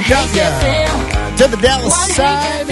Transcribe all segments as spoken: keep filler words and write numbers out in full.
W to the Dallas side.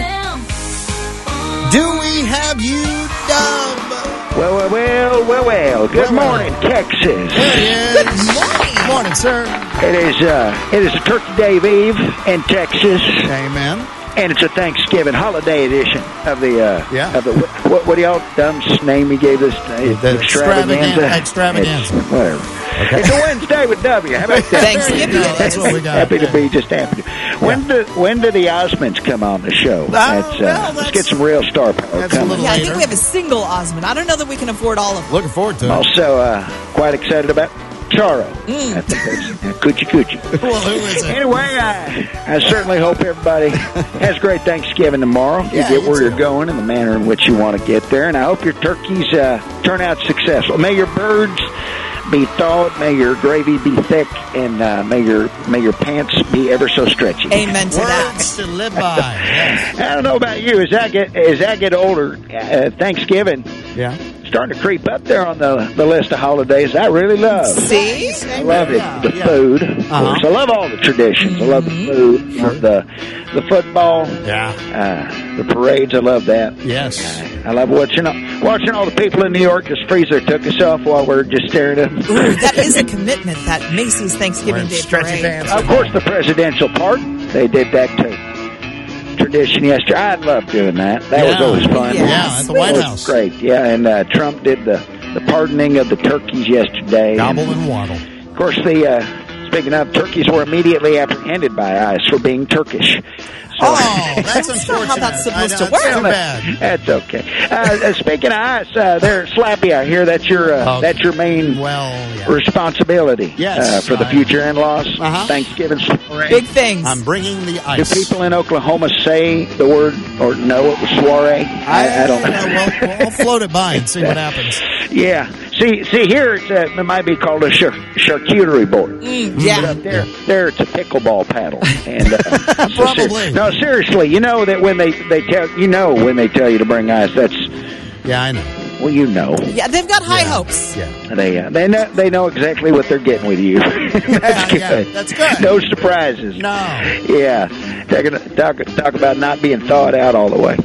Do we have you, Dub? Well, well, well, well, well. Good well, morning, well. Texas. There he is. Good morning. Good morning, sir. It is, uh, it is a Turkey Day Eve in Texas. Amen. And it's a Thanksgiving holiday edition of the, uh, yeah. of the, what, what do y'all, dumb's name he gave this? Uh, the extravaganza. Extravaganza. It's, whatever. Okay. It's a Wednesday with W. How about that? Thanksgiving. That's what we got. Happy to yeah. be just happy to. When yeah. do when do the Osmonds come on the show? Uh, that's, uh, well, let's get some real star power that's coming. a little Yeah, I later. think we have a single Osmond. I don't know that we can afford all of them. Looking forward to it. Also, uh, quite excited about Charo. Mm. I think that's uh, coochie coochie. Well, who is it? Anyway, I, I certainly hope everybody has a great Thanksgiving tomorrow. You Yeah, get you where too. you're going in the manner in which you want to get there. And I hope your turkeys uh, turn out successful. May your birds be thawed, may your gravy be thick, and uh, may your may your pants be ever so stretchy. Amen to that. Words to live by. Yes. I don't know about you. As I get as I get older, uh, Thanksgiving Yeah. starting to creep up there on the, the list of holidays I really love. See? I love it. Yeah, The yeah. food, of Uh-huh. course. I love all the traditions. I love the food, I love the the football, Yeah. uh, the parades. I love that. Yes. I love watching watching all the people in New York just freeze their tuchus off while we're just staring at them. Ooh, that is a commitment, that Macy's Thanksgiving Wearing Day stretchy parade. pants. Of course, the presidential part, they did that too. Tradition yesterday. I love doing that. That was Yeah. always fun. Yeah. Yeah, at the White It was House. great. Yeah, and uh, Trump did the, the pardoning of the turkeys yesterday. Gobble and waddle. Of course, the uh, speaking of, turkeys were immediately apprehended by ICE for being Turkish. So, Oh, that's That's not unfortunate. how that's supposed I know, to it's work. Too bad. that's okay. Uh, uh, speaking of ICE, uh, they're slappy. I hear that's your uh, Oh, that's your main Well, yeah. responsibility. Yes, uh, for the I- future in-laws. Uh-huh. Thanksgiving. soiree. Big things. I'm bringing the Do ice. people in Oklahoma say the word or know it was soiree? I, I don't know. We'll, we'll float it by and see what happens. Yeah. See, see here, it's a, it might be called a char- charcuterie board. Mm, But yeah. up there, there it's a pickleball paddle. And uh, so ser- Probably. no, seriously, you know that when they they tell you know when they tell you to bring ice, that's Yeah, I know. well, you know. Yeah, they've got high Yeah. hopes. Yeah. They uh, they know they know exactly what they're getting with you. that's Yeah, good. yeah, that's good. No surprises. No. Yeah. Talk, talk talk about not being thawed out all the way.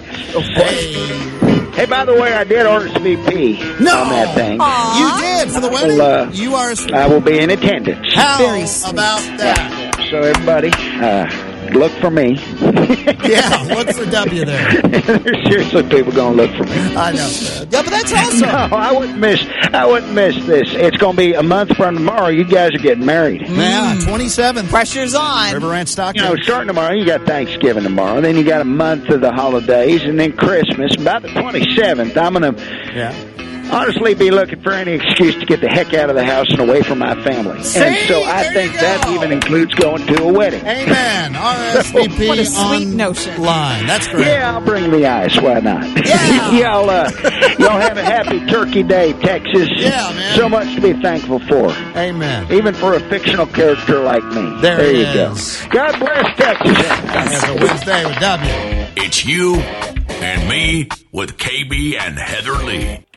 Hey. Hey, by the way, I did R S V P No. on that thing. Aw. You did for the wedding? Well, uh, you are. I will be in attendance. How Very sweet. about that? So everybody, uh, look for me. Yeah, look for W there. There's seriously people going to look for me. I know. Yeah, but that's awesome. No, I wouldn't miss. I wouldn't miss this. It's going to be a month from tomorrow. You guys are getting married. Yeah, twenty-seventh. Pressure's on. River Ranch You know, Stockton. starting tomorrow, you got Thanksgiving tomorrow. Then you got a month of the holidays, and then Christmas. About the twenty-seventh, I'm going to Yeah. honestly be looking for any excuse to get the heck out of the house and away from my family. See? And so I There think you that go. even includes going to a wedding. Amen. R S V P What a sweet on notion. line. That's great. Yeah, I'll bring the ice. Why not? Yeah. y'all, uh, y'all have a happy Turkey Day, Texas. Yeah, man. So much to be thankful for, Amen. even for a fictional character like me. There it you is. go. God bless Texas. As a Wednesday with W. It's you and me with K B and Heather Lee.